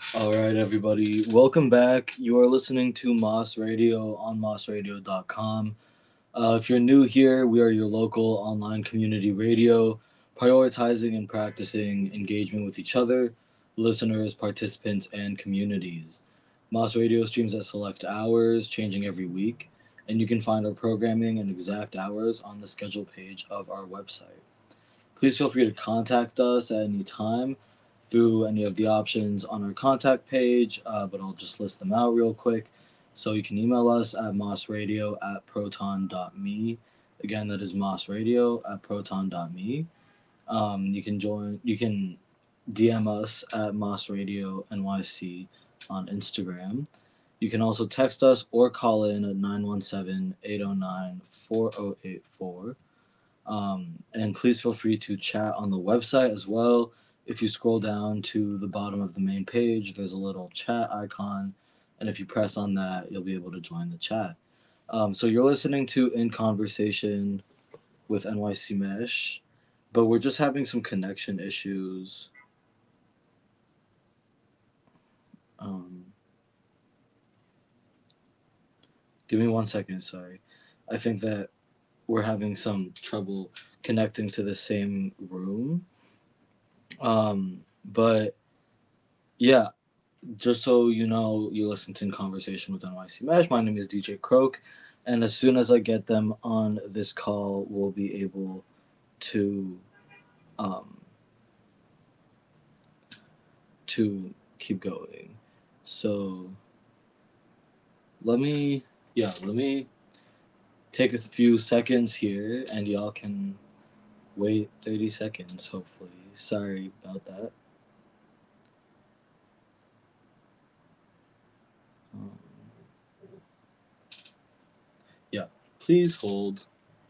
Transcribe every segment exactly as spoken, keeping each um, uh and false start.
All right, everybody. Welcome back. You are listening to Moss Radio on moss radio dot com. Uh, if you're new here, we are your local online community radio, prioritizing and practicing engagement with each other, listeners, participants, and communities. Moss Radio streams at select hours, changing every week, and you can find our programming and exact hours on the schedule page of our website. Please feel free to contact us at any time through any of the options on our contact page, uh, but I'll just list them out real quick. So you can email us at mossradio at proton dot me. Again, that is mossradio at proton dot me. Um, you can join. You can D M us at mossradio N Y C on Instagram. You can also text us or call in at nine one seven, eight zero nine, four zero eight four. Um, and please feel free to chat on the website as well. If you scroll down to the bottom of the main page, there's a little chat icon. And if you press on that, you'll be able to join the chat. Um, so you're listening to In Conversation with N Y C Mesh, but we're just having some connection issues. Um, Give me one second, sorry. I think that we're having some trouble connecting to the same room. Um, but yeah, just so you know, you listen to In Conversation with N Y C Mesh. My name is D J Croak, and as soon as I get them on this call, we'll be able to um, to keep going. So let me, yeah, let me take a few seconds here, and y'all can wait thirty seconds. Hopefully, sorry about that. Um, yeah, please hold.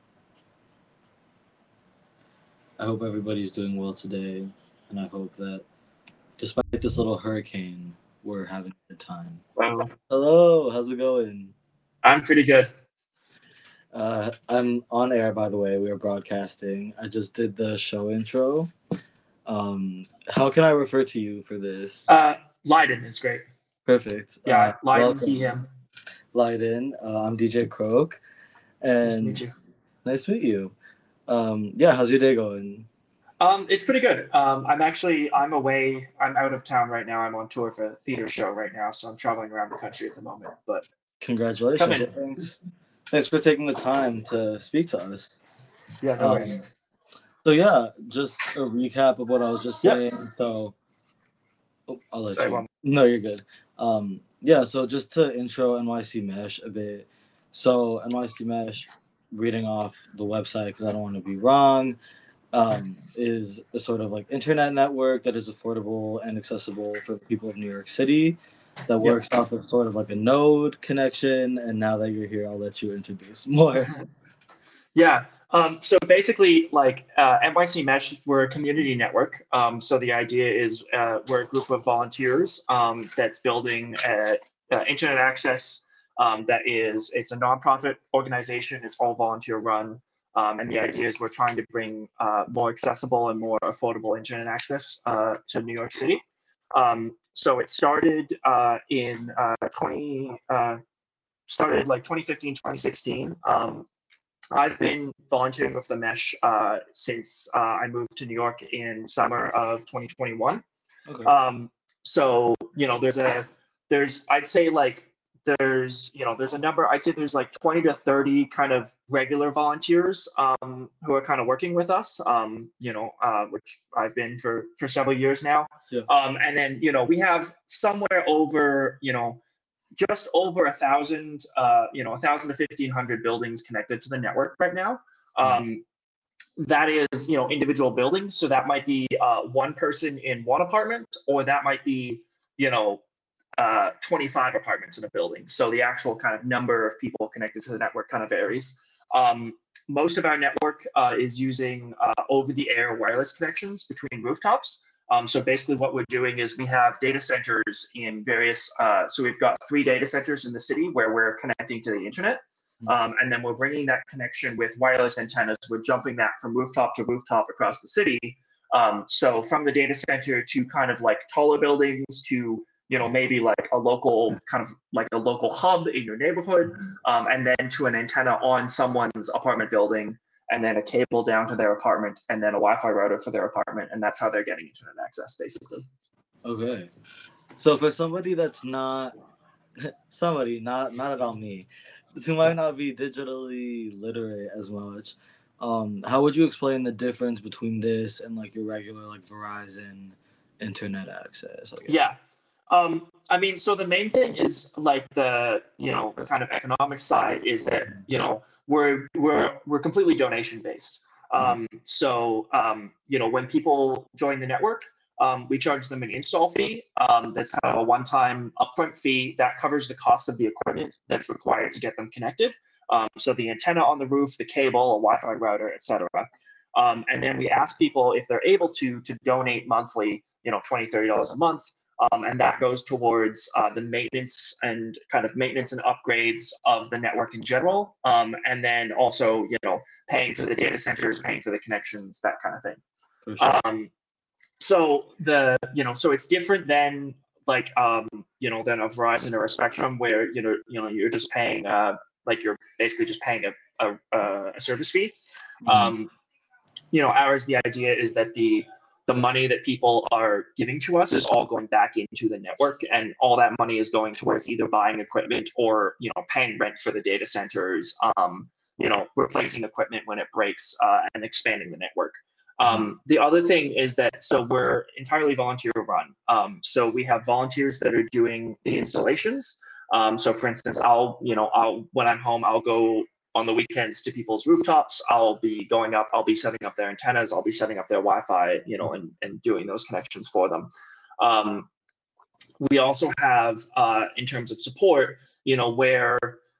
I hope everybody's doing well today, and I hope that despite this little hurricane, we're having a good time. Well, Hello, how's it going? I'm pretty good. Uh, I'm on air, by the way. We are broadcasting. I just did the show intro. Um, how can I refer to you for this? Uh, Leiden is great. Perfect. Uh, Yeah, Leiden, he, welcome, him. Lyden. Uh, I'm D J Croak, Nice to and meet you. nice to meet you. Um, yeah, how's your day going? Um, it's pretty good. Um, I'm actually I'm away. I'm out of town right now. I'm on tour for a theater show right now, so I'm traveling around the country at the moment. But come Congratulations. in. Well, thanks. Thanks for taking the time to speak to us. Yeah, no Um, worries. so yeah, just a recap of what I was just Yep. saying. So oh, I'll let Sorry, you. one. No, you're good. Um, yeah, so just to intro N Y C Mesh a bit. So N Y C Mesh, reading off the website because I don't want to be wrong, um, is a sort of like internet network that is affordable and accessible for the people of New York City. That Yep. works off of sort of like a node connection. And now that you're here, I'll let you introduce more. Yeah. Um, so basically, like uh, N Y C Mesh, we're a community network. Um, so the idea is uh, we're a group of volunteers um, that's building a, uh, internet access. Um, that is, it's a nonprofit organization. It's all volunteer run, um, and the idea is we're trying to bring uh, more accessible and more affordable internet access uh, to New York City. Um, so it started uh, in uh, twenty uh, started like twenty fifteen, twenty sixteen. Um, I've been volunteering with the Mesh uh, since uh, I moved to New York in summer of twenty twenty-one. Okay. Um, so you know, there's a there's I'd say like there's you know there's a number I'd say there's like twenty to thirty kind of regular volunteers um, who are kind of working with us. Um, you know, uh, which I've been for for several years now. Yeah. Um, and then you know we have somewhere over you know just over a thousand, uh, you know, a thousand to fifteen hundred buildings connected to the network right now. Mm. Um, that is, you know, individual buildings. So that might be uh, one person in one apartment, or that might be, you know, uh, twenty-five apartments in a building. So the actual kind of number of people connected to the network kind of varies. Um, most of our network uh, is using uh, over-the-air wireless connections between rooftops. Um, so basically what we're doing is we have data centers in various, uh, so we've got three data centers in the city where we're connecting to the internet. Mm. Um, and then we're bringing that connection with wireless antennas. We're jumping that from rooftop to rooftop across the city. Um, so from the data center to kind of like taller buildings to you know, maybe like a local kind of like a local hub in your neighborhood, um, and then to an antenna on someone's apartment building, and then a cable down to their apartment, and then a Wi-Fi router for their apartment, and that's how they're getting internet access, basically. Okay. So for somebody that's not somebody, not not at all me, who might not be digitally literate as much, um, how would you explain the difference between this and like your regular like Verizon internet access? I guess. Yeah. Um, I mean, so the main thing is like the, you know, the kind of economic side is that, you know, we're we're we're completely donation based. Um, so um, you know, when people join the network, um, we charge them an install fee. Um, that's kind of a one-time upfront fee that covers the cost of the equipment that's required to get them connected. Um, so the antenna on the roof, the cable, a Wi-Fi router, et cetera. Um, and then we ask people if they're able to to donate monthly, you know, twenty, thirty dollars a month. Um, and that goes towards uh, the maintenance and kind of maintenance and upgrades of the network in general. Um, and then also, you know, paying for the data centers, paying for the connections, that kind of thing. For sure. Um, so the, you know, so it's different than like, um, you know, than a Verizon or a Spectrum where, you know, you know, you're just paying, uh, like you're basically just paying a, a, a service fee. Mhm. Um, you know, ours, the idea is that the the money that people are giving to us is all going back into the network, and all that money is going towards either buying equipment or, you know, paying rent for the data centers, um, you know, replacing equipment when it breaks, uh, and expanding the network. Um, the other thing is that, so we're entirely volunteer run. Um, so we have volunteers that are doing the installations. Um, so for instance, I'll, you know, I'll, when I'm home, I'll go on the weekends to people's rooftops. I'll be going up, I'll be setting up their antennas, I'll be setting up their Wi-Fi, you know, and, and doing those connections for them. Um, we also have, uh, in terms of support, you know, where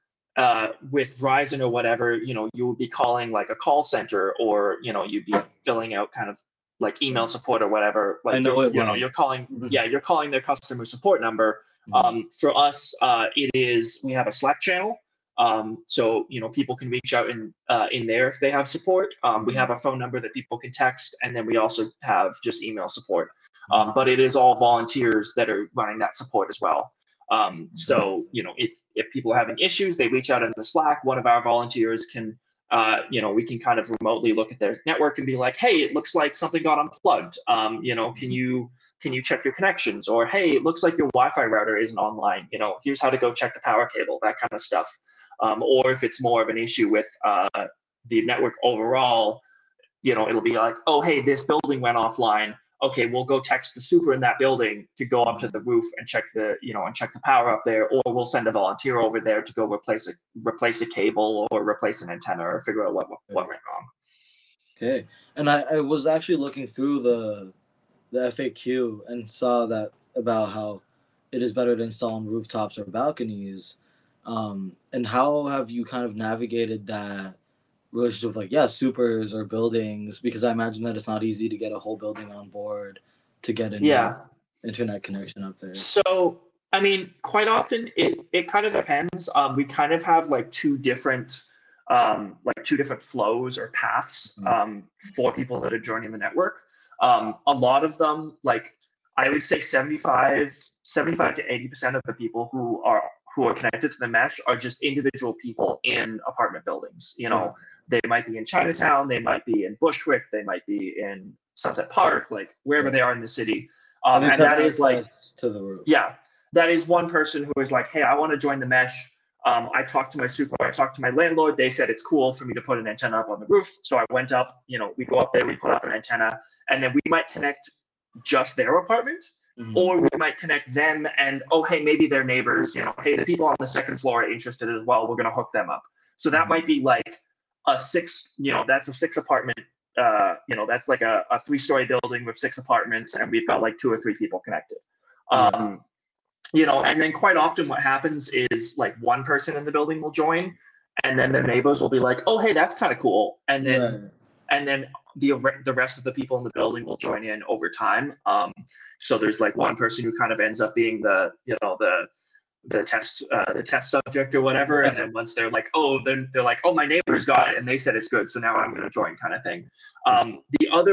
uh, with Verizon or whatever, you know, you would be calling like a call center, or, you know, you'd be filling out kind of like email support or whatever. Like, I know you're, it you know, well. you're calling, yeah, you're calling their customer support number. Um, for us, uh, it is, we have a Slack channel. Um, so, you know, people can reach out in, uh, in there if they have support. Um, we have a phone number that people can text, and then we also have just email support. Um, but it is all volunteers that are running that support as well. Um, so, you know, if, if people are having issues, they reach out in the Slack. One of our volunteers can, uh, you know, we can kind of remotely look at their network and be like, hey, it looks like something got unplugged. Um, you know, can you, can you check your connections? Or, hey, it looks like your Wi-Fi router isn't online. You know, here's how to go check the power cable, that kind of stuff. Um, or if it's more of an issue with uh, the network overall, you know, it'll be like, oh, hey, this building went offline. Okay, we'll go text the super in that building to go up to the roof and check the, you know, and check the power up there, or we'll send a volunteer over there to go replace a replace a cable or replace an antenna or figure out what what went wrong. Okay, and I, I was actually looking through the the F A Q and saw that about how it is better to install on rooftops or balconies. Um, and how have you kind of navigated that relationship with like yeah supers or buildings? Because I imagine that it's not easy to get a whole building on board to get a new Yeah. internet connection up there. So, I mean, quite often it it kind of depends. Um, we kind of have like two different um, like two different flows or paths um, for people that are joining the network. Um, a lot of them, like I would say seventy-five, seventy-five to eighty percent of the people who are who are connected to the mesh are just individual people in apartment buildings. You know, they might be in Chinatown, they might be in Bushwick, they might be in Sunset Park, like wherever Yeah. they are in the city. and Um, and it's have that is like, access to the roof. yeah, that is one person who is like, hey, I want to join the mesh. Um, I talked to my super, I talked to my landlord. They said it's cool for me to put an antenna up on the roof. So I went up, you know, we go up there, we put up an antenna, and then we might connect just their apartment, Mhm. or we might connect them and, oh, hey, maybe their neighbors, you know, hey, the people on the second floor are interested as well. We're going to hook them up. So that Mhm. might be like a six, you know, that's a six apartment, uh, you know, that's like a, a three story building with six apartments, and we've got like two or three people connected. Yeah. Um, you know, and then quite often what happens is like one person in the building will join, and then their neighbors will be like, oh, hey, that's kind of cool. And then, Right. and then the, the rest of the people in the building will join in over time. Um, so there's like one person who kind of ends up being the, you know, the, the test, uh, the test subject or whatever. And then once they're like, oh, then they're like, oh, my neighbors got it and they said it's good, so now I'm going to join, kind of thing. Um, the other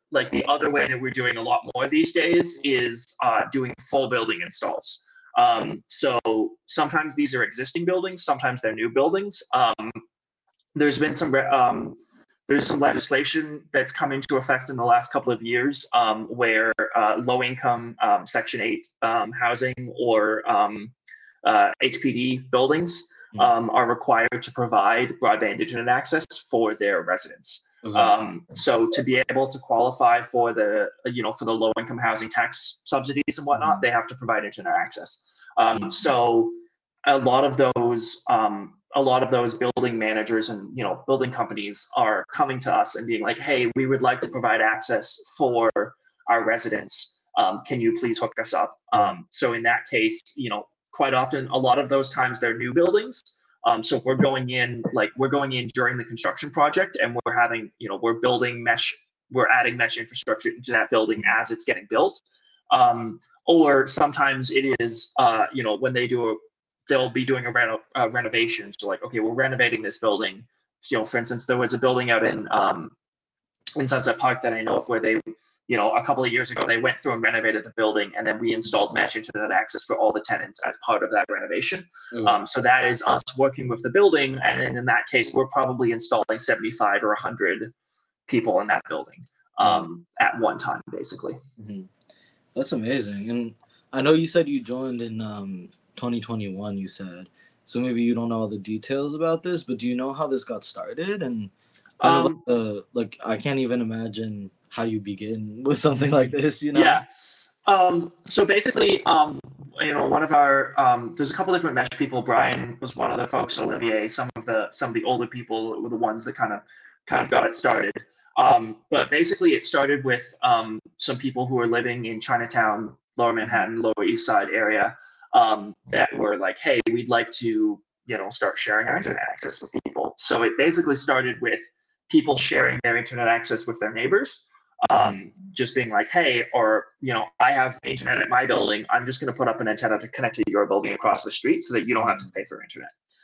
like the other way that we're doing a lot more these days is uh, doing full building installs. Um, so sometimes these are existing buildings, sometimes they're new buildings. Um, there's been some um, there's some legislation that's come into effect in the last couple of years um, where uh, low income um, Section eight um, housing or um, uh, H P D buildings um, are required to provide broadband internet access for their residents. Okay. Um, so to be able to qualify for the, you know, for the low income housing tax subsidies and whatnot, Mhm. they have to provide internet access. Um, so a lot of those, um, a lot of those building managers and, you know, building companies are coming to us and being like, hey, we would like to provide access for our residents. Um, can you please hook us up? Um, so in that case, you know, quite often, a lot of those times they're new buildings. Um, so we're going in, like we're going in during the construction project and we're having, you know, we're building mesh, we're adding mesh infrastructure into that building as it's getting built. Um, or sometimes it is, uh, you know, when they do a, they'll be doing a reno, uh, renovation. So like, okay, we're renovating this building. You know, for instance, there was a building out in, um, in Sunset Park that I know of where they, you know, a couple of years ago, they went through and renovated the building, and then we installed mesh internet access for all the tenants as part of that renovation. Okay. Um, so that is us working with the building, and then in that case, we're probably installing seventy-five or one hundred people in that building um, at one time, basically. Mm-hmm. That's amazing. And I know you said you joined in um, twenty twenty-one, you said. So maybe you don't know all the details about this, but do you know how this got started? And kind of like Um, the, like, I can't even imagine how you begin with something like this, you know? Yeah. Um, so basically, um, you know, one of our um, there's a couple different mesh people. Brian was one of the folks. Olivier, some of the some of the older people were the ones that kind of kind of got it started. Um, but basically, it started with um, some people who were living in Chinatown, Lower Manhattan, Lower East Side area um, that were like, hey, we'd like to, you know, start sharing our internet access with people. So it basically started with people sharing their internet access with their neighbors. Um, just being like, hey, or, you know, I have internet at my building. I'm just going to put up an antenna to connect to your building across the street so that you don't have to pay for internet.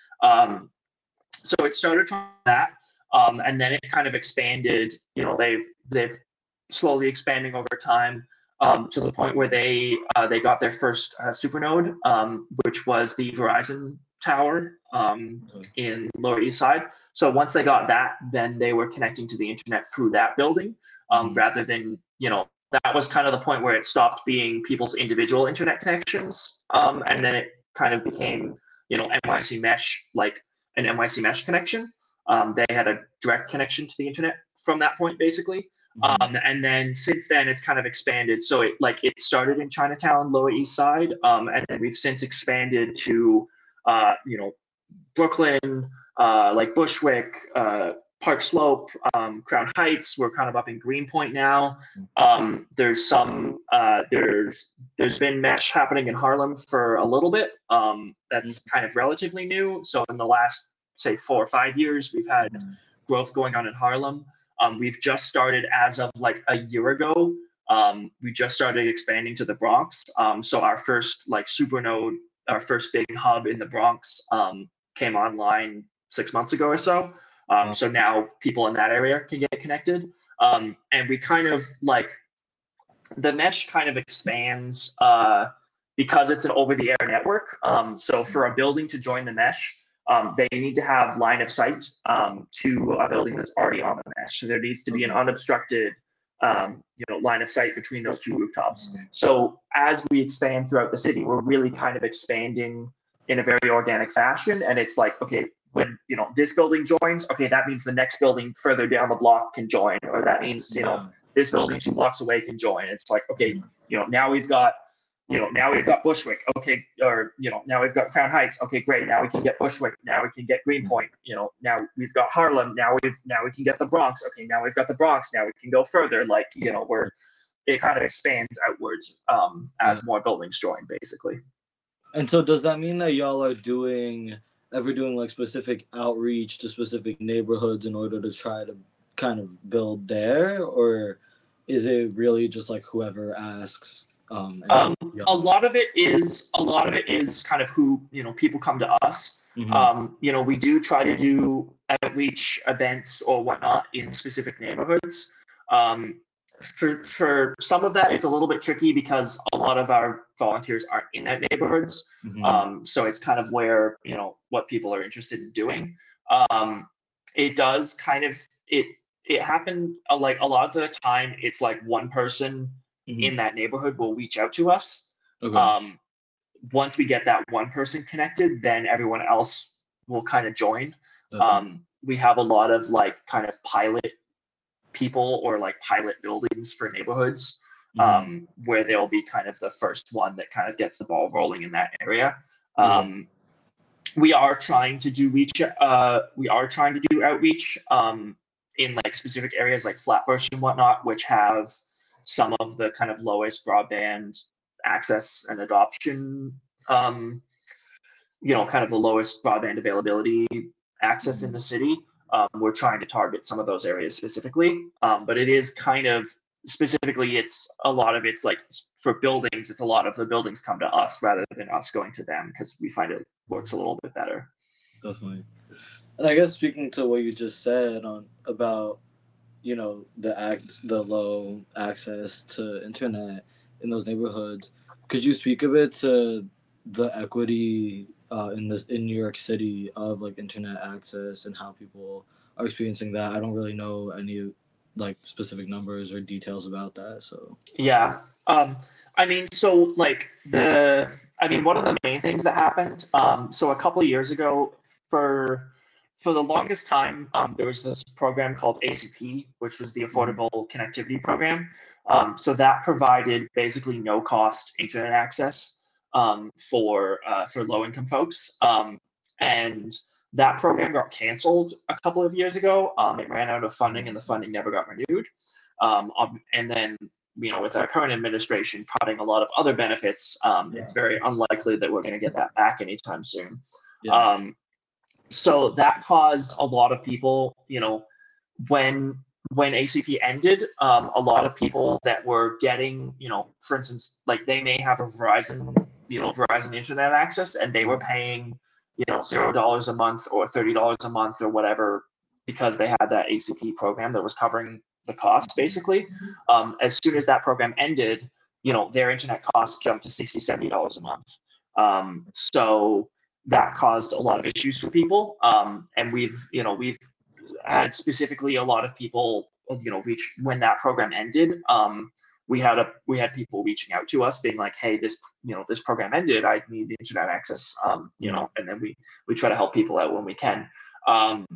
Um, so it started from that. Um, and then it kind of expanded, you know, they've, they've slowly expanding over time um, to the point where they, uh, they got their first uh, supernode, um, which was the Verizon tower um, Okay. in Lower East Side. So once they got that, then they were connecting to the internet through that building um, Mhm. rather than, you know, that was kind of the point where it stopped being people's individual internet connections. Um, and then it kind of became, you know, N Y C Mesh, like an N Y C Mesh connection. Um, they had a direct connection to the internet from that point, basically. Mhm. Um, and then since then, it's kind of expanded. So it like it started in Chinatown, Lower East Side, um, and then we've since expanded to, uh, you know, Brooklyn, uh, like Bushwick, uh, Park Slope, um, Crown Heights. We're kind of up in Greenpoint now. Um, there's some uh, there's there's been mesh happening in Harlem for a little bit. Um, that's kind of relatively new. So in the last say four or five years, we've had Mhm. growth going on in Harlem. Um, we've just started as of like a year ago. Um, we just started expanding to the Bronx. Um, so our first like supernode, our first big hub in the Bronx um, came online six months ago or so. Um, Wow. so now people in that area can get connected. Um, and we kind of like the mesh kind of expands uh, because it's an over-the-air network. Um, so for a building to join the mesh, um, they need to have line of sight um, to a building that's already on the mesh. So there needs to be an Okay. unobstructed, um, you know, line of sight between those two rooftops. So as we expand throughout the city, we're really kind of expanding in a very organic fashion. And it's like, okay, when you know this building joins, okay, that means the next building further down the block can join, or that means you know Yeah. this building two blocks away can join. It's like, okay, you know, now we've got, you know, now we've got Bushwick, okay, or you know, now we've got Crown Heights, okay, great. Now we can get Bushwick. Now we can get Greenpoint. You know, now we've got Harlem. Now we've now we can get the Bronx. Okay, now we've got the Bronx. Now we can go further. Like, you know, we're it kind of expands outwards um, Yeah. as more buildings join, basically. And so does that mean that y'all are doing ever doing like specific outreach to specific neighborhoods in order to try to kind of build there, or is it really just like whoever asks um and Um, comes to a y'all? lot of it is a lot of it is kind of who you know people come to us. Mhm. Um, you know, we do try to do outreach events or whatnot in specific neighborhoods. Um, for for some of that, it's a little bit tricky because a lot of our volunteers aren't in that neighborhoods. Mm-hmm. Um, so it's kind of where, you know, what people are interested in doing. Um, it does kind of it it happened uh, like a lot of the time. It's like one person Mm-hmm. in that neighborhood will reach out to us. Okay. Um, once we get that one person connected, then everyone else will kind of join. Definitely. Um, we have a lot of like kind of pilot people or like pilot buildings for neighborhoods, um, Mm-hmm. where they'll be kind of the first one that kind of gets the ball rolling in that area. Okay. Um, we are trying to do reach. Uh, we are trying to do outreach um, in like specific areas like Flatbush and whatnot, which have some of the kind of lowest broadband access and adoption. Um, you know, kind of the lowest broadband availability access in the city. Um, we're trying to target some of those areas specifically, um, but it is kind of specifically, it's a lot of it's like for buildings, it's a lot of the buildings come to us rather than us going to them because we find it works a little bit better. Definitely. And I guess speaking to what you just said on about, you know, the act the low access to internet in those neighborhoods, could you speak a bit to the equity uh, in this in New York City of like internet access and how people are experiencing that? I don't really know any like specific numbers or details about that. So Yeah. Um, I mean, so like the, I mean, one of the main things that happened, um, so a couple of years ago, for for the longest time, um, there was this program called A C P, which was the Affordable Connectivity Program. Um, so that provided basically no cost internet access um, for uh, for low income folks. Um, and that program got canceled a couple of years ago. Um, it ran out of funding, and the funding never got renewed. Um, and then, you know, with our current administration cutting a lot of other benefits, um, Yeah. it's very unlikely that we're going to get that back anytime soon. yeah, Um, so that caused a lot of people, you know, when when A C P ended, um, a lot of people that were getting, you know, for instance, like they may have a Verizon, you know, Verizon internet access, and they were paying, you know, zero dollars a month or thirty dollars a month or whatever because they had that A C P program that was covering the cost basically. Um, as soon as that program ended, you know, their internet costs jumped to sixty, seventy dollars a month. Um, so that caused a lot of issues for people. Um, and we've, you know, we've had specifically a lot of people, you know, reach when that program ended. Um, we had a we had people reaching out to us being like, hey, this, you know, this program ended, I need internet access. Um, you know, and then we we try to help people out when we can. Um,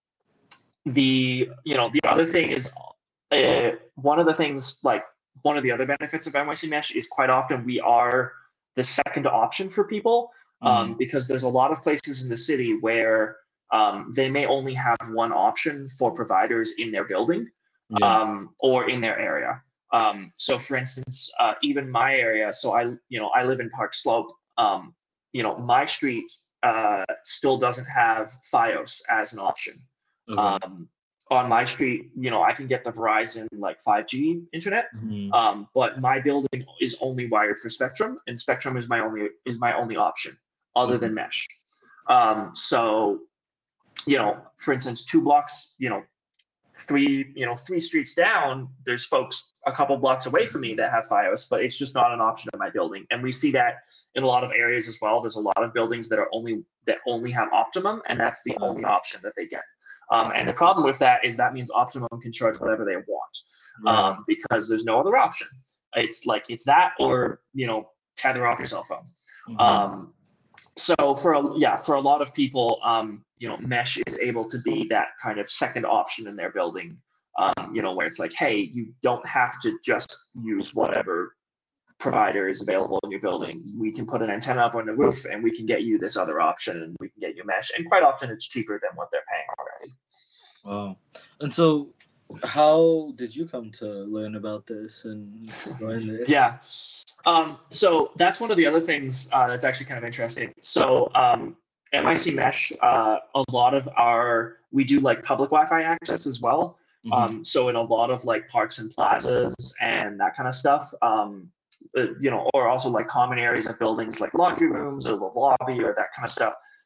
the you know the other thing is uh, one of the things like one of the other benefits of N Y C Mesh is quite often we are the second option for people, um, Mhm. because there's a lot of places in the city where um, they may only have one option for providers in their building, yeah, um, or in their area. Um, so for instance, uh, even my area, so I you know I live in Park Slope. Um, you know my street uh, still doesn't have FiOS as an option. okay, Um, on my street, you know, I can get the Verizon like five G internet, Mhm. um, but my building is only wired for Spectrum, and Spectrum is my only is my only option other okay, than Mesh. Um, so, you know, for instance, two blocks, you know, three, you know, three streets down, there's folks a couple blocks away from me that have FiOS, but it's just not an option in my building. And we see that in a lot of areas as well. There's a lot of buildings that are only that only have Optimum, and that's the only option that they get. Um, and the problem with that is that means Optimum can charge whatever they want, right, um, because there's no other option. It's like it's that or, you know, tether off your cell phone. Mhm. Um, so for a, yeah, for a lot of people, um, you know, Mesh is able to be that kind of second option in their building. Um, you know, where it's like, hey, you don't have to just use whatever provider is available in your building. We can put an antenna up on the roof, and we can get you this other option, and we can get you Mesh. And quite often, it's cheaper than what they're paying already. Wow. And so, how did you come to learn about this and join this? Yeah. Um, so that's one of the other things uh, that's actually kind of interesting. So um, N Y C Mesh, uh, a lot of our, we do like public Wi-Fi access as well. Mhm. Um, so in a lot of like parks and plazas and that kind of stuff, um, uh, you know, or also like common areas of buildings like laundry rooms or the lobby or that kind of stuff.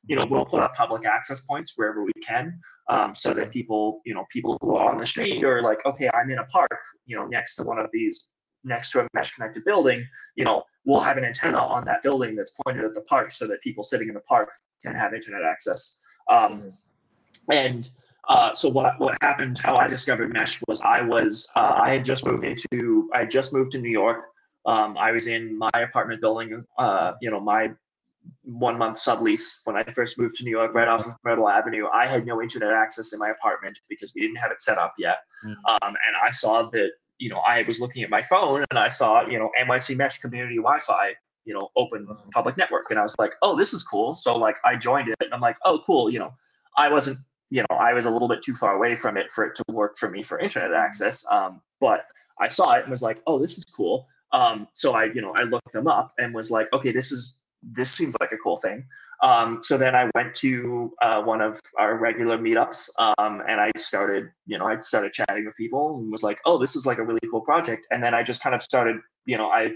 you know, we'll put up public access points wherever we can, um, so that people, you know, people who are on the street or like, okay, I'm in a park, you know, next to one of these, next to a mesh connected building, you know, we'll have an antenna on that building that's pointed at the park so that people sitting in the park can have internet access. Um, and uh, so what what happened? How I discovered Mesh was I was uh, I had just moved into I had just moved to New York. Um, I was in my apartment building, uh, you know, my one month sublease when I first moved to New York, right off of Myrtle Avenue. I had no internet access in my apartment because we didn't have it set up yet. Mm. Um, and I saw that, you know, I was looking at my phone and I saw, you know, N Y C Mesh Community Wi-Fi, you know, open public network. And I was like, oh, this is cool. So like I joined it and I'm like, oh, cool. You know, I wasn't, you know, I was a little bit too far away from it for it to work for me for internet access. Um, but I saw it and was like, oh, this is cool. Um, so I, you know, I looked them up and was like, okay, this is, this seems like a cool thing. Um, so then I went to uh, one of our regular meetups, um, and I started, you know, I started chatting with people and was like, oh, this is like a really cool project. And then I just kind of started, you know, I,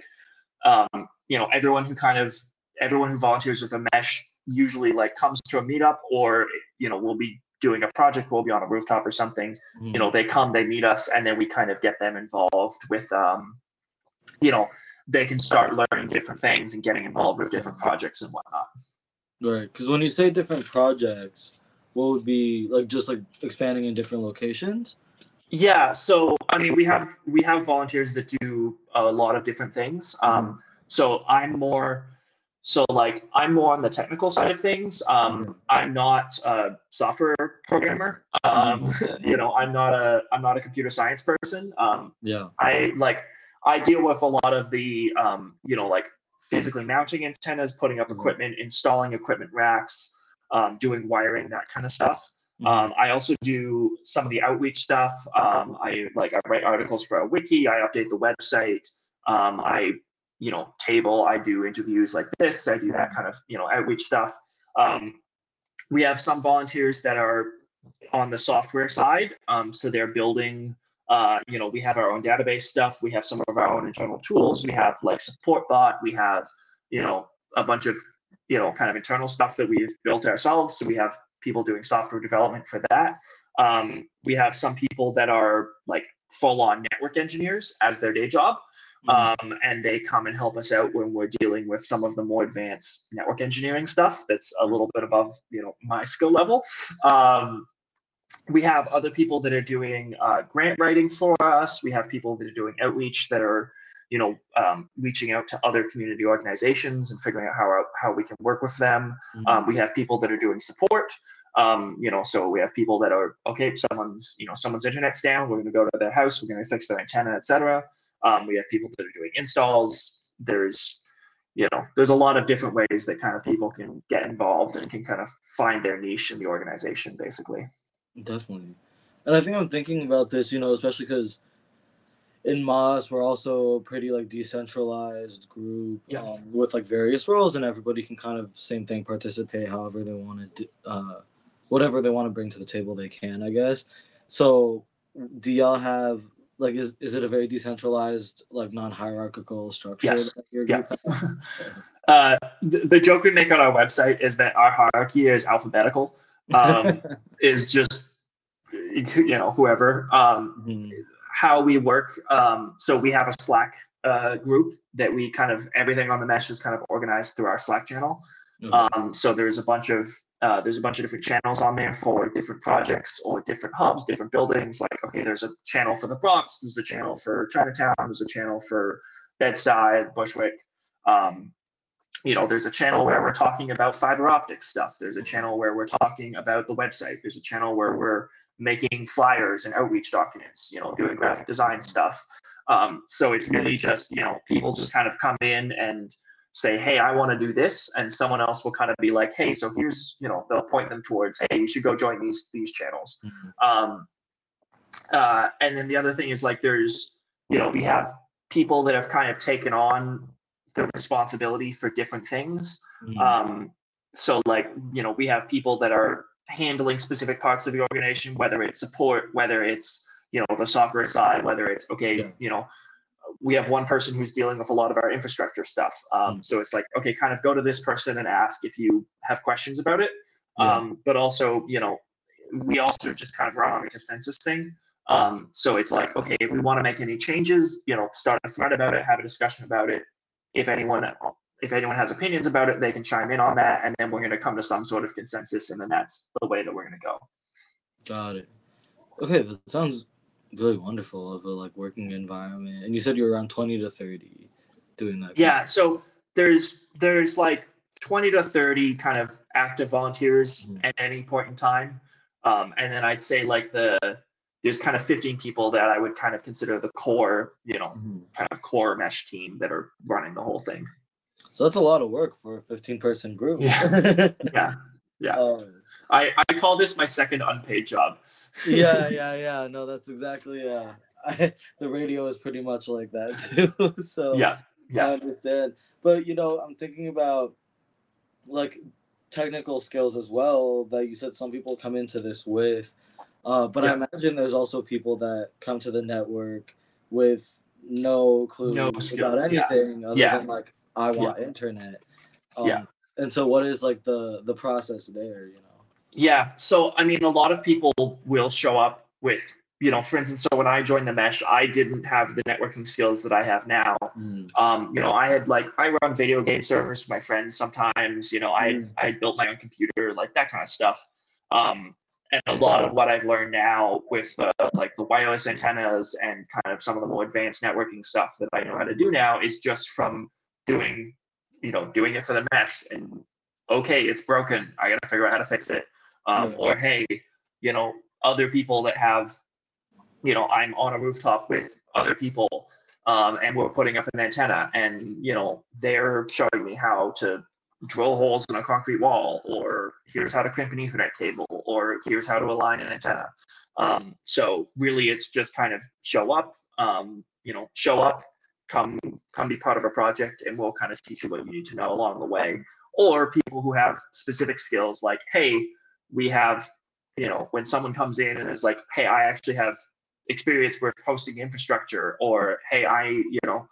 um, you know, everyone who kind of, everyone who volunteers with the Mesh usually like comes to a meetup or, you know, we'll be doing a project, we'll be on a rooftop or something, Mm. you know, they come, they meet us, and then we kind of get them involved with, um, you know, they can start learning different things and getting involved with different projects and whatnot. Right, because when you say different projects, what would be like just like expanding in different locations? Yeah, so I mean, we have we have volunteers that do a lot of different things. Um, so I'm more, so like I'm more on the technical side of things. Um, I'm not a software programmer. Um, you know, I'm not a I'm not a computer science person. Um, Yeah. I like I deal with a lot of the um, you know, like physically mounting antennas, putting up Mhm. equipment, installing equipment racks, um, doing wiring, that kind of stuff. Mhm. Um, I also do some of the outreach stuff. Um, I like I write articles for a wiki. I update the website. Um, I you know table. I do interviews like this. I do that kind of you know outreach stuff. Um, we have some volunteers that are on the software side. Um, so they're building. Uh, you know, we have our own database stuff. We have some of our own internal tools. We have like support bot. We have you know a bunch of you know kind of internal stuff that we've built ourselves. So we have people doing software development for that. Um, we have some people that are like full-on network engineers as their day job, um, and they come and help us out when we're dealing with some of the more advanced network engineering stuff that's a little bit above you know my skill level. Um, we have other people that are doing uh, grant writing for us. We have people that are doing outreach that are you know um, reaching out to other community organizations and figuring out how how we can work with them. Mhm. Um, we have people that are doing support. Um, you know, so we have people that are okay. Someone's, you know, someone's internet's down. We're going to go to their house. We're going to fix their antenna, et cetera. Um, we have people that are doing installs. There's, you know, there's a lot of different ways that kind of people can get involved and can kind of find their niche in the organization, basically. Definitely, and I think I'm thinking about this, you know, especially because in Moss we're also a pretty like decentralized group, Yeah. um, with like various roles, and everybody can kind of same thing participate however they want to, uh, whatever they want to bring to the table they can, I guess. So, do y'all have like is is it a very decentralized like non-hierarchical structure Yes. that your Yeah. group has? uh, the, the joke we make on our website is that our hierarchy is alphabetical. Um, is just you know whoever. Um, Mhm. how we work. Um, so we have a Slack uh, group that we kind of everything on the mesh is kind of organized through our Slack channel. Okay. Um, so there's a bunch of uh, there's a bunch of different channels on there for different projects or different hubs, different buildings. Like okay, there's a channel for the Bronx, there's a channel for Chinatown, there's a channel for Bed-Stuy, Bushwick. Um, you know, there's a channel where we're talking about fiber optic stuff. There's a channel where we're talking about the website. There's a channel where we're making flyers and outreach documents, you know, doing graphic design stuff. Um, so it's really just, you know, people just kind of come in and say, hey, I want to do this. And someone else will kind of be like, hey, so here's, you know, they'll point them towards, hey, you should go join these, these channels. Mhm. Um, uh, and then the other thing is like, there's, you know, we have people that have kind of taken on the responsibility for different things. Mhm. Um, so like, you know, we have people that are handling specific parts of the organization, whether it's support, whether it's, you know, the software side, whether it's, okay, Yeah. you know, we have one person who's dealing with a lot of our infrastructure stuff. Um, so it's like, okay, kind of go to this person and ask if you have questions about it. Yeah. Um, but also, you know, we also just kind of run on a consensus thing. Um, so it's like, okay, if we want to make any changes, you know, start a thread about it, have a discussion about it. If anyone, if anyone has opinions about it, they can chime in on that, and then we're going to come to some sort of consensus, and then that's the way that we're going to go. Got it. Okay, that sounds really wonderful of a like working environment. And you said you're around twenty to thirty doing that. Yeah. So there's there's like twenty to thirty kind of active volunteers Mhm. at any point in time. Um, and then I'd say like the there's kind of fifteen people that I would kind of consider the core, you know, Mhm. kind of core mesh team that are running the whole thing. So that's a lot of work for a fifteen person group. Yeah. Yeah. Yeah. Um, I, I call this my second unpaid job. yeah, yeah, yeah. No, that's exactly yeah. I, the radio is pretty much like that too. So Yeah. Yeah. I understand. But you know, I'm thinking about like technical skills as well that you said some people come into this with. Uh, but I Yeah. imagine there's also people that come to the network with no clue No about skills. Yeah. anything other Yeah. than like I Yeah. want internet. Um, Yeah. And so, what is like the the process there? You know. Yeah. So, I mean, a lot of people will show up with, you know, for instance, so when I joined the mesh, I didn't have the networking skills that I have now. Mm. Um, you know, I had like, I run video game servers for my friends sometimes, you know, I, Mm. I built my own computer, like that kind of stuff. Um, and a lot of what I've learned now with uh, like the wireless antennas and kind of some of the more advanced networking stuff that I know how to do now is just from doing, you know, doing it for the mesh. And okay, it's broken. I got to figure out how to fix it. Um, Yeah. or hey, you know, other people that have, you know, I'm on a rooftop with other people, um, and we're putting up an antenna, and you know, they're showing me how to drill holes in a concrete wall, or here's how to crimp an Ethernet cable, or here's how to align an antenna. Um, so really, it's just kind of show up, um, you know, show up, come come be part of a project, and we'll kind of teach you what you need to know along the way. Or people who have specific skills, like, hey, we have, you know, when someone comes in and is like, hey, I actually have experience with hosting infrastructure, or hey, I, you know,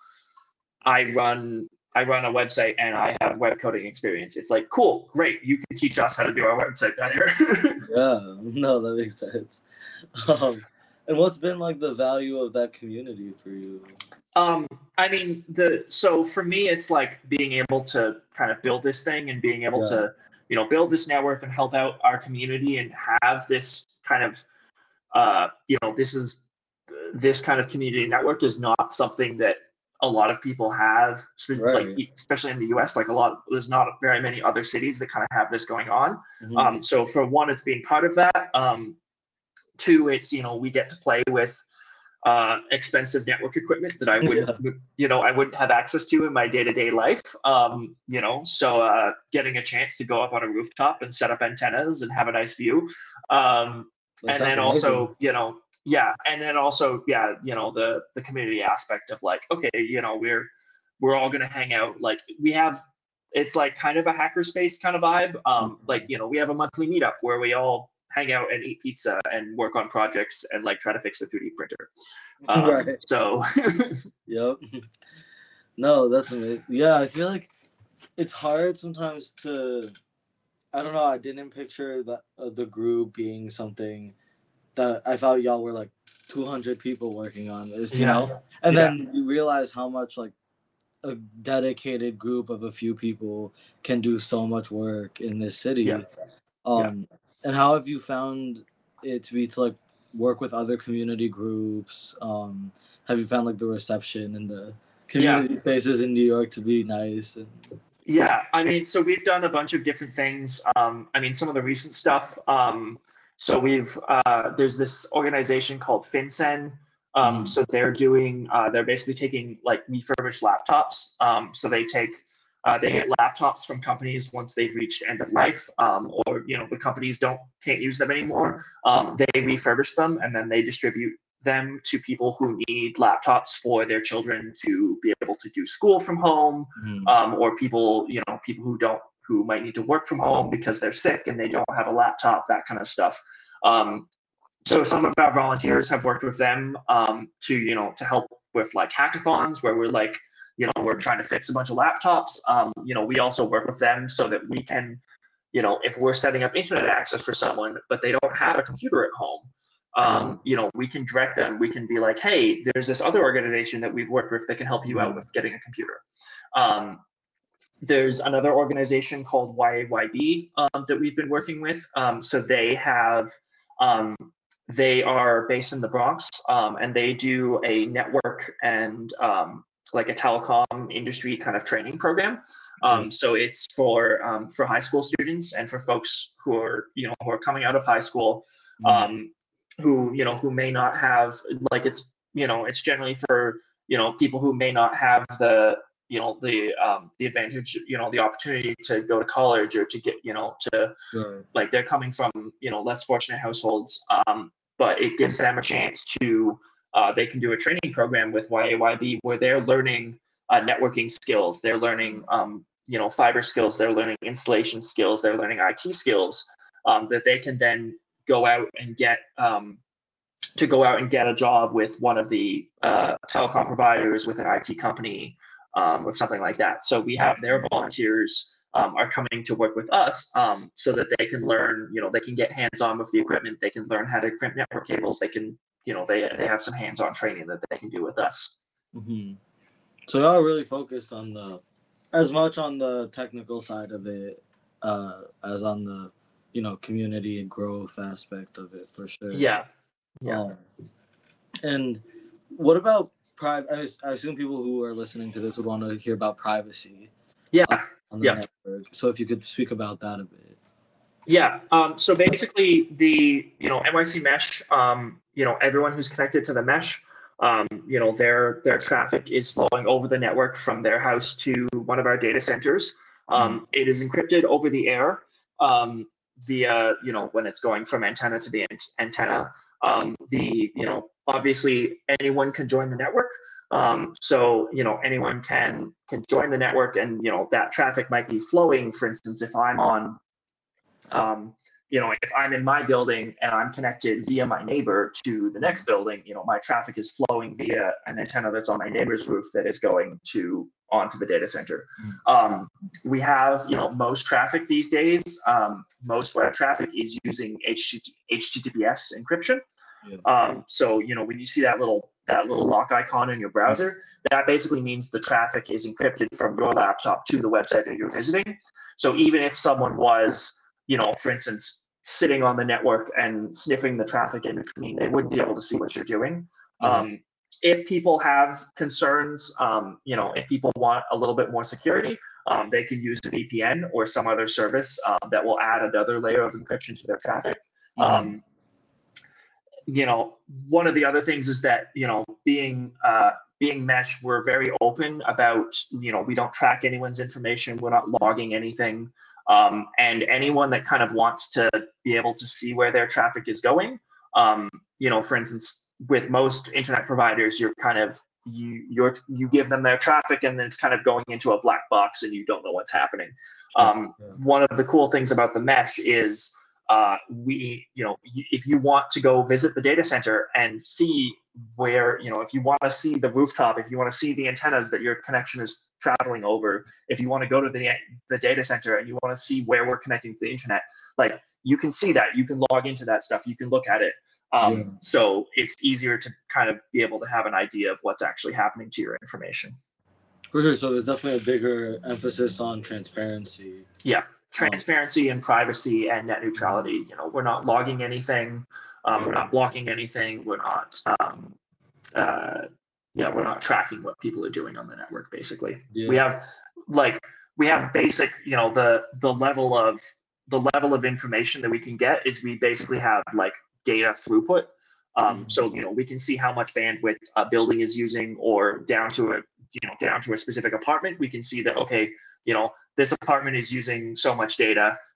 I run I run a website and I have web coding experience. It's like, cool, great, you can teach us how to do our website better. Yeah. No, that makes sense. Um, and what's been like the value of that community for you? Um, I mean, the so for me, it's like being able to kind of build this thing and being able Yeah. to, you know, build this network and help out our community and have this kind of, uh, you know, this is this kind of community network is not something that a lot of people have, like Right. especially in the U S. Like a lot, there's not very many other cities that kind of have this going on. Mhm. Um, so for one, it's being part of that. Um, two, it's, you know, we get to play with uh, expensive network equipment that I wouldn't, Yeah. you know, I wouldn't have access to in my day-to-day life. Um, you know, so uh, getting a chance to go up on a rooftop and set up antennas and have a nice view. Um, That and sounds then amazing. also, you know, yeah, and then also, yeah, you know, the the community aspect of like, okay, you know, we're we're all gonna hang out. Like we have, it's like kind of a hackerspace kind of vibe. Um, like, you know, we have a monthly meetup where we all hang out and eat pizza and work on projects and like try to fix the three D printer. Um, Right. So Yep. No, that's amazing. Yeah, I feel like it's hard sometimes to. I don't know. I didn't picture the uh, the group being something that I thought y'all were like two hundred people working on this, you Yeah. know. And Yeah. then you realize how much like a dedicated group of a few people can do so much work in this city. Yeah. Um, and how have you found it to be to like work with other community groups? Um, have you found like the reception and the community spaces in New York to be nice? And Yeah, I mean, so we've done a bunch of different things. Um, I mean, some of the recent stuff. Um, so we've uh, there's this organization called FinCEN. Um, Mhm. so they're doing uh, they're basically taking like refurbished laptops. Um, so they take uh, they get laptops from companies once they've reached end of life, um, or you know the companies don't can't use them anymore. Um, they refurbish them and then they distribute them to people who need laptops for their children to be able to do school from home, Mhm. um, or people, you know, people who don't, who might need to work from home because they're sick and they don't have a laptop, that kind of stuff. Um, so some of our volunteers have worked with them um, to, you know, to help with like hackathons where we're like, you know, we're trying to fix a bunch of laptops. Um, you know, we also work with them so that we can, you know, if we're setting up internet access for someone, but they don't have a computer at home, um, you know, we can direct them. We can be like, hey, there's this other organization that we've worked with that can help you out with getting a computer. Um, there's another organization called Y A Y B um, that we've been working with. Um, so they have, um, they are based in the Bronx, um, and they do a network and um, like a telecom industry kind of training program. Um, so it's for um, for high school students and for folks who are, you know, who are coming out of high school, um, who, you know, who may not have, like, it's, you know, it's generally for, you know, people who may not have the, you know, the um, the advantage, you know, the opportunity to go to college or to get, you know, to Right. like they're coming from, you know, less fortunate households, um, but it gives them a chance to, uh, they can do a training program with Y A Y B where they're learning uh, networking skills, they're learning, um, you know, fiber skills, they're learning installation skills, they're learning I T skills um, that they can then go out and get, um, to go out and get a job with one of the uh, telecom providers, with an I T company, um, or something like that. So we have their volunteers um, are coming to work with us um, so that they can learn, you know, they can get hands-on with the equipment, they can learn how to crimp network cables, they can, you know, they, they have some hands-on training that they can do with us. Mm-hmm. So y'all are really focused on the, as much on the technical side of it uh, as on the, you know, community and growth aspect of it, for sure. Yeah. Yeah. Um, and what about private? I, I assume people who are listening to this would want to hear about privacy. Yeah. Uh, on the Yeah. network. So if you could speak about that a bit. Yeah. Um, so basically, the, you know, N Y C Mesh, um, you know, everyone who's connected to the mesh, um, you know, their their traffic is flowing over the network from their house to one of our data centers. Um, mm. It is encrypted over the air um, via, you know, when it's going from antenna to the ant- antenna. Um, the, you know, obviously anyone can join the network. Um, so, you know, anyone can can join the network, and, you know, that traffic might be flowing. For instance, if I'm on Um, you know, if I'm in my building and I'm connected via my neighbor to the next building, you know, my traffic is flowing via an antenna that's on my neighbor's roof that is going to onto the data center. Um, we have, you know, most traffic these days, um, most web traffic is using H T T P S encryption. Yeah. Um, so, you know, when you see that little that little lock icon in your browser, that basically means the traffic is encrypted from your laptop to the website that you're visiting. So even if someone was, you know, for instance, sitting on the network and sniffing the traffic in between, they wouldn't be able to see what you're doing. Mm-hmm. Um, if people have concerns, um, you know, if people want a little bit more security, um, they can use a V P N or some other service um, that will add another layer of encryption to their traffic. Mm-hmm. Um, you know, one of the other things is that, you know, being uh, being mesh, we're very open about, you know, we don't track anyone's information, we're not logging anything. Um, and anyone that kind of wants to be able to see where their traffic is going, um, you know, for instance, with most internet providers, you're kind of, you you're you give them their traffic and then it's kind of going into a black box and you don't know what's happening. Um, yeah. One of the cool things about the mesh is uh, we, you know, if you want to go visit the data center and see where, you know, if you want to see the rooftop, if you want to see the antennas that your connection is traveling over, if you want to go to the the data center and you want to see where we're connecting to the internet, like, you can see that, you can log into that stuff, you can look at it. Um, yeah. So it's easier to kind of be able to have an idea of what's actually happening to your information. For sure. So there's definitely a bigger emphasis on transparency. Yeah. Transparency and privacy and net neutrality. You know, we're not logging anything, um, we're not blocking anything, we're not, um, uh, yeah, we're not tracking what people are doing on the network. Basically, yeah. we have like we have basic, you know, the the level of the level of information that we can get is we basically have like data throughput. Um, mm-hmm. So, you know, we can see how much bandwidth a building is using, or down to a, you know, down to a specific apartment. We can see that, okay, you know, this apartment is using so much data.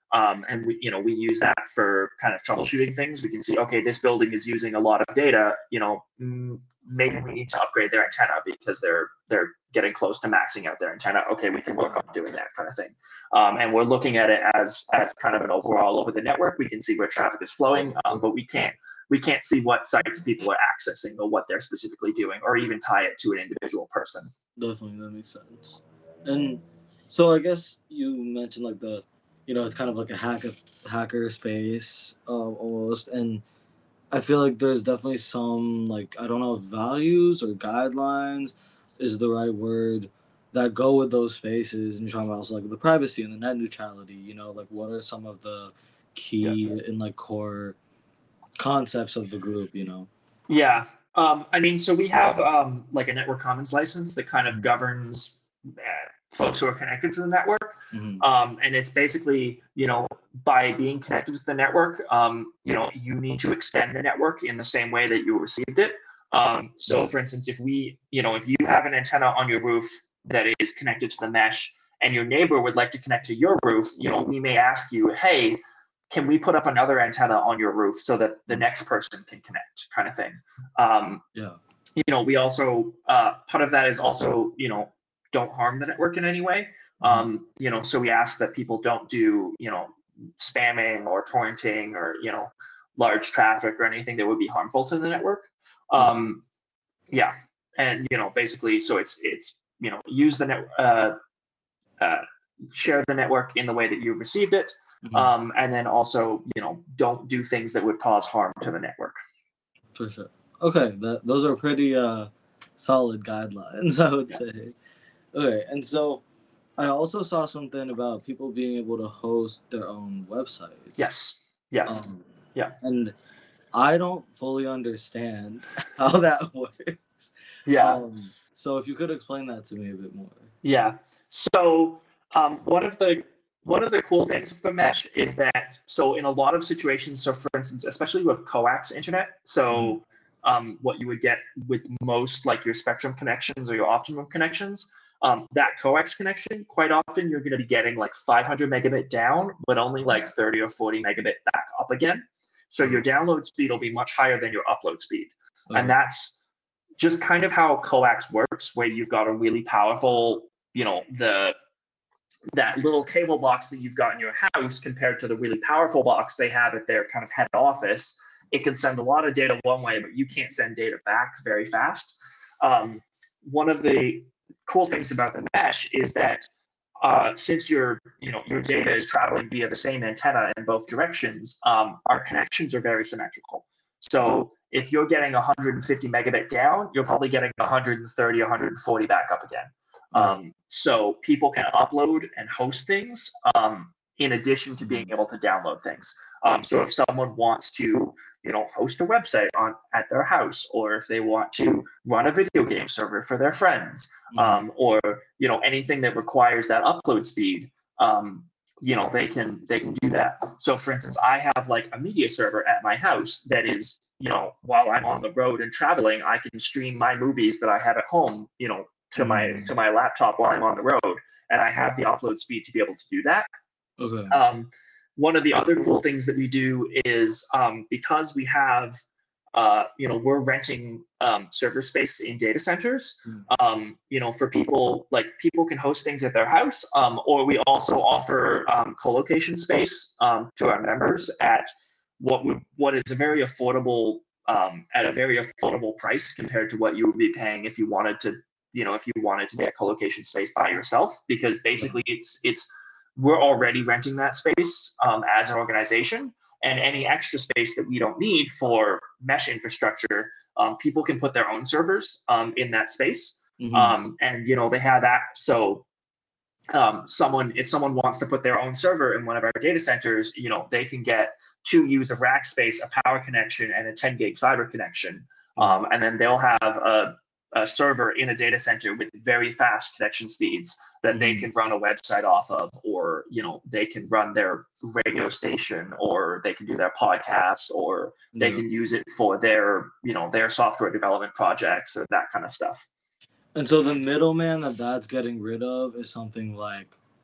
Um, and we, you know, we use that for kind of troubleshooting things. We can see, okay, this building is using a lot of data. You know, mm, maybe we need to upgrade their antenna because they're they're getting close to maxing out their antenna. Okay, we can work on doing that kind of thing. Um, and we're looking at it as as kind of an overall over the network. We can see where traffic is flowing, um, but we can't we can't see what sites people are accessing or what they're specifically doing, or even tie it to an individual person. Definitely, that makes sense. And so I guess you mentioned like the, you know, it's kind of like a hacker hacker space, uh, almost, and I feel like there's definitely some like I don't know if values or guidelines is the right word that go with those spaces. And you're talking about also like the privacy and the net neutrality. You know, like what are some of the key yeah. and like core concepts of the group? You know. Yeah. Um, I mean, so we have um, like a network commons license that kind of governs uh, folks who are connected to the network. Mm-hmm. Um, and it's basically, you know, by being connected to the network, um, you know, you need to extend the network in the same way that you received it. Um, so for instance, if we, you know, if you have an antenna on your roof that is connected to the mesh and your neighbor would like to connect to your roof, you know, we may ask you, hey, can we put up another antenna on your roof so that the next person can connect, kind of thing. Um, yeah. You know, we also, uh, part of that is also, you know, don't harm the network in any way. Um, you know, so we ask that people don't do, you know, spamming or torrenting or, you know, large traffic or anything that would be harmful to the network. Um, yeah. And, you know, basically, so it's, it's, you know, use the net, uh, uh, share the network in the way that you've received it. Mm-hmm. Um, and then also, you know, don't do things that would cause harm to the network. For sure. Okay, that those are pretty uh, solid guidelines, I would yeah. say. Okay, and so I also saw something about people being able to host their own websites. Yes. Yes. Um, yeah. And I don't fully understand how that works. Yeah. Um, so if you could explain that to me a bit more. Yeah. So um, one of the one of the cool things with the mesh is that, so in a lot of situations, so for instance, especially with coax internet, so um, what you would get with most like your Spectrum connections or your Optimum connections, um, that coax connection, quite often you're going to be getting like five hundred megabit down, but only like thirty or forty megabit back up again. So your download speed will be much higher than your upload speed. Okay. And that's just kind of how coax works, where you've got a really powerful, you know, the that little cable box that you've got in your house compared to the really powerful box they have at their kind of head office. It can send a lot of data one way, but you can't send data back very fast. Um, one of the cool things about the mesh is that uh, since your, you know, your data is traveling via the same antenna in both directions, um, our connections are very symmetrical. So if you're getting one hundred fifty megabit down, you're probably getting one hundred thirty, one hundred forty back up again. Um, so people can upload and host things um, in addition to being able to download things. Um, so if someone wants to, you know, host a website on at their house, or if they want to run a video game server for their friends, um, or, you know, anything that requires that upload speed, um, you know, they can they can do that. So for instance, I have like a media server at my house that is, you know, while I'm on the road and traveling, I can stream my movies that I have at home, you know, to my mm. to my laptop while I'm on the road, and I have the upload speed to be able to do that. Okay. Um, one of the other cool things that we do is um, because we have, uh, you know, we're renting um, server space in data centers. Mm. Um, you know, for people, like people can host things at their house, um, or we also offer um, co-location space um, to our members at what would what is a very affordable um, at a very affordable price compared to what you would be paying if you wanted to. You know, if you wanted to get co-location space by yourself, because basically it's it's we're already renting that space um, as an organization, and any extra space that we don't need for mesh infrastructure, um, people can put their own servers um, in that space, mm-hmm. um, and you know they have that. So um, someone, if someone wants to put their own server in one of our data centers, you know they can get two U's of rack space, a power connection, and a ten gig fiber connection, um, and then they'll have a a server in a data center with very fast connection speeds that mm-hmm. they can run a website off of, or, you know, they can run their radio station, or they can do their podcasts, or they yeah. can use it for their, you know, their software development projects or that kind of stuff. And so the middleman that that's getting rid of is something like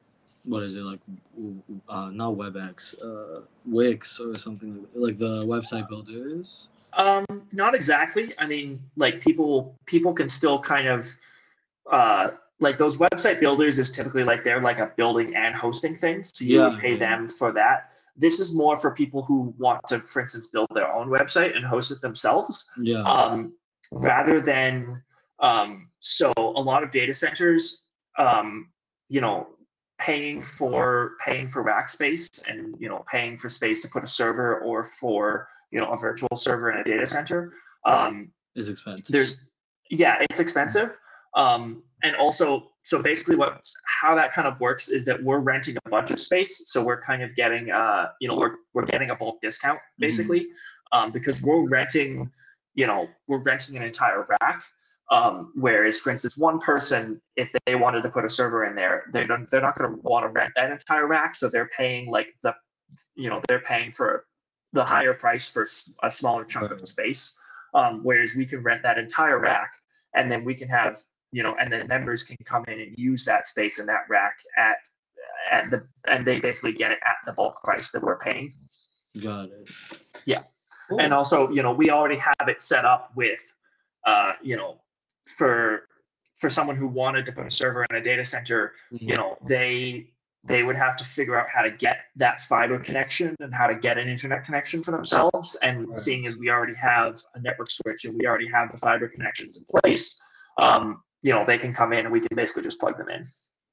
what is it like? Uh, not WebEx, uh, Wix or something like the website builders. Um, not exactly. I mean, like people people can still kind of uh, like those website builders is typically like they're like a building and hosting thing. So you would Yeah, pay yeah, them for that. This is more for people who want to, for instance, build their own website and host it themselves. yeah. Um, rather than um, so a lot of data centers, um, you know, paying for paying for rack space and you know paying for space to put a server or for you know a virtual server in a data center. Um, It's expensive. there's yeah, it's expensive. Um, and also, so basically, what how that kind of works is that we're renting a bunch of space, so we're kind of getting uh, you know, we're we're getting a bulk discount Hmm. basically, um, because we're renting, you know, we're renting an entire rack. Um, whereas, for instance, one person, if they wanted to put a server in there, they don't, they're not going to want to rent that entire rack, so they're paying like the, you know, they're paying for the higher price for a smaller chunk of Right. the space. Um, whereas we can rent that entire rack, and then we can have, you know, and then members can come in and use that space in that rack at at the, and they basically get it at the bulk price that we're paying. Got it. Yeah, and Cool. also, you know, we already have it set up with, uh, you know, for for someone who wanted to put a server in a data center, you Mhm. know, they they would have to figure out how to get that fiber connection and how to get an internet connection for themselves. And Right. seeing as we already have a network switch and we already have the fiber connections in place, um, you know, they can come in and we can basically just plug them in.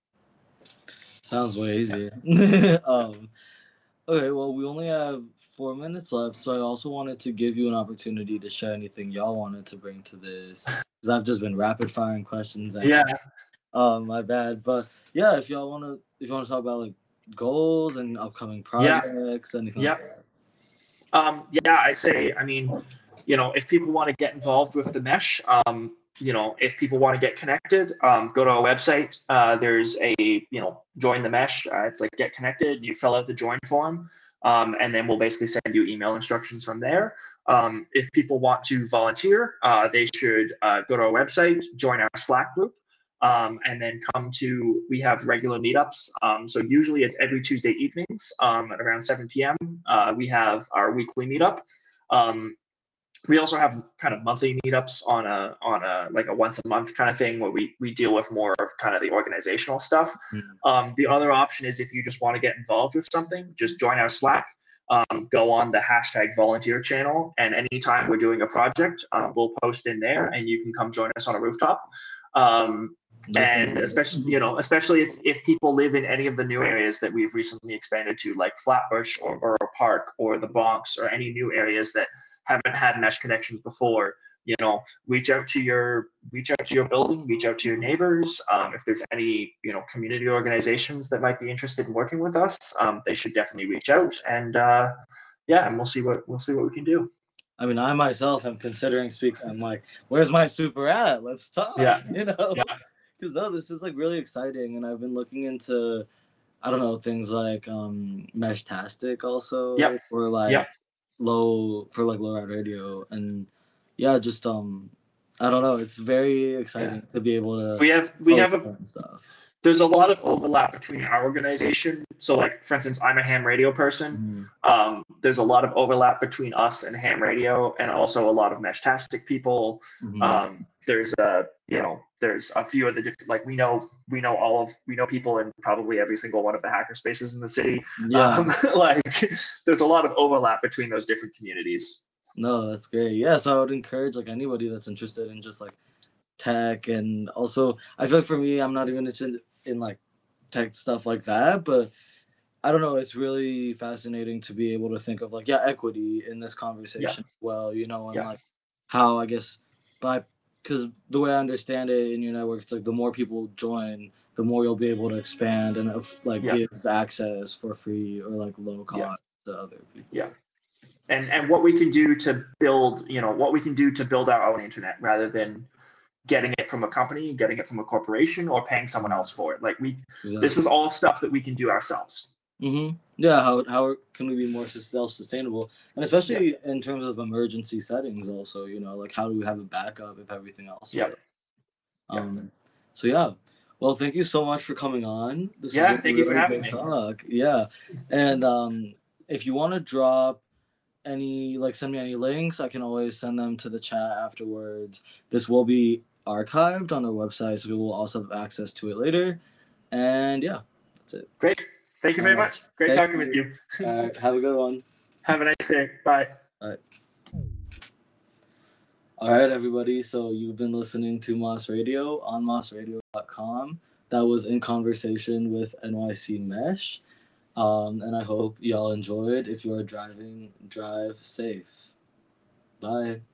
Sounds way Yeah. easier. um, okay, well, we only have four minutes left, so I also wanted to give you an opportunity to share anything y'all wanted to bring to this, because I've just been rapid firing questions at Yeah. you. Um, my bad, but yeah, if y'all wanna, if you wanna talk about like goals and upcoming Yeah. projects, anything Yeah. like that. Um, yeah, I say, I mean, you know, if people want to get involved with the mesh, um, you know, if people want to get connected, um, go to our website. Uh, there's a, you know, join the mesh. Uh, it's like get connected. You fill out the join form, um, and then we'll basically send you email instructions from there. Um, if people want to volunteer, uh, they should uh, go to our website, join our Slack group. Um, and then come to, we have regular meetups. Um, so usually it's every Tuesday evenings um, at around seven p m. Uh, we have our weekly meetup. Um, we also have kind of monthly meetups on a on a like a once a month kind of thing where we we deal with more of kind of the organizational stuff. Mhm. Um, the other option is if you just want to get involved with something, just join our Slack. Um, go on the hashtag volunteer channel, and anytime we're doing a project, uh, we'll post in there, and you can come join us on a rooftop. Um, That's and awesome. especially, you know, especially if, if people live in any of the new areas that we've recently expanded to, like Flatbush or Borough Park or the Bronx or any new areas that haven't had mesh connections before, you know, reach out to your reach out to your building, reach out to your neighbors. Um, if there's any, you know, community organizations that might be interested in working with us, um, they should definitely reach out. And uh, yeah, and we'll see what we'll see what we can do. I mean, I myself am considering speaking. I'm like, where's my super at? Let's talk, Yeah, you know? yeah, Because no, this is like really exciting, and I've been looking into, I don't know, things like um Meshtastic also, yep, or like yep. low for like low rad radio, and yeah, just um, I don't know. It's very Yeah. exciting to be able to We have we host have a and stuff. there's a lot of overlap between our organization. So, like for instance, I'm a ham radio person. Mhm. Um, there's a lot of overlap between us and ham radio, and also a lot of Meshtastic people. Mhm. Um, there's a you know there's a few of the different, like we know we know all of we know people in probably every single one of the hacker spaces in the city. Yeah. Um, like there's a lot of overlap between those different communities. No, that's great. Yeah, so I would encourage like anybody that's interested in just like tech, and also I feel like for me, I'm not even interested in like tech stuff like that, but I don't know, it's really fascinating to be able to think of like, yeah, equity in this Yeah, conversation as well, you know, and yeah, like how I guess by, because the way I understand it in your network, it's like the more people join, the more you'll be able to expand and uh, like yeah, give access for free or like low yeah, cost to other people. yeah. And and what we can do to build, you know, what we can do to build our own internet rather than getting it from a company, getting it from a corporation, or paying someone else for it. Like we, this Exactly. is all stuff that we can do ourselves. Mm-hmm. Yeah. How how can we be more self sustainable, and Yeah, especially in terms of emergency settings, also, you know, like how do we have a backup if everything else yeah, fails? yeah. Um. So yeah. Well, thank you so much for coming on. This has Yeah, been a thank you for really having great me. talk. Yeah. And um, if you want to drop any, like, send me any links, I can always send them to the chat afterwards. This will be archived on our website, so we will also have access to it later. And yeah, that's it. Great. Thank you All very right. much. Great Thank talking with you. you. All right. Have a good one. Have a nice day. Bye. All right. All right, everybody. So you've been listening to Moss Radio on moss radio dot com. That was In Conversation with N Y C Mesh. Um, and I hope y'all enjoyed. If you are driving, drive safe. Bye.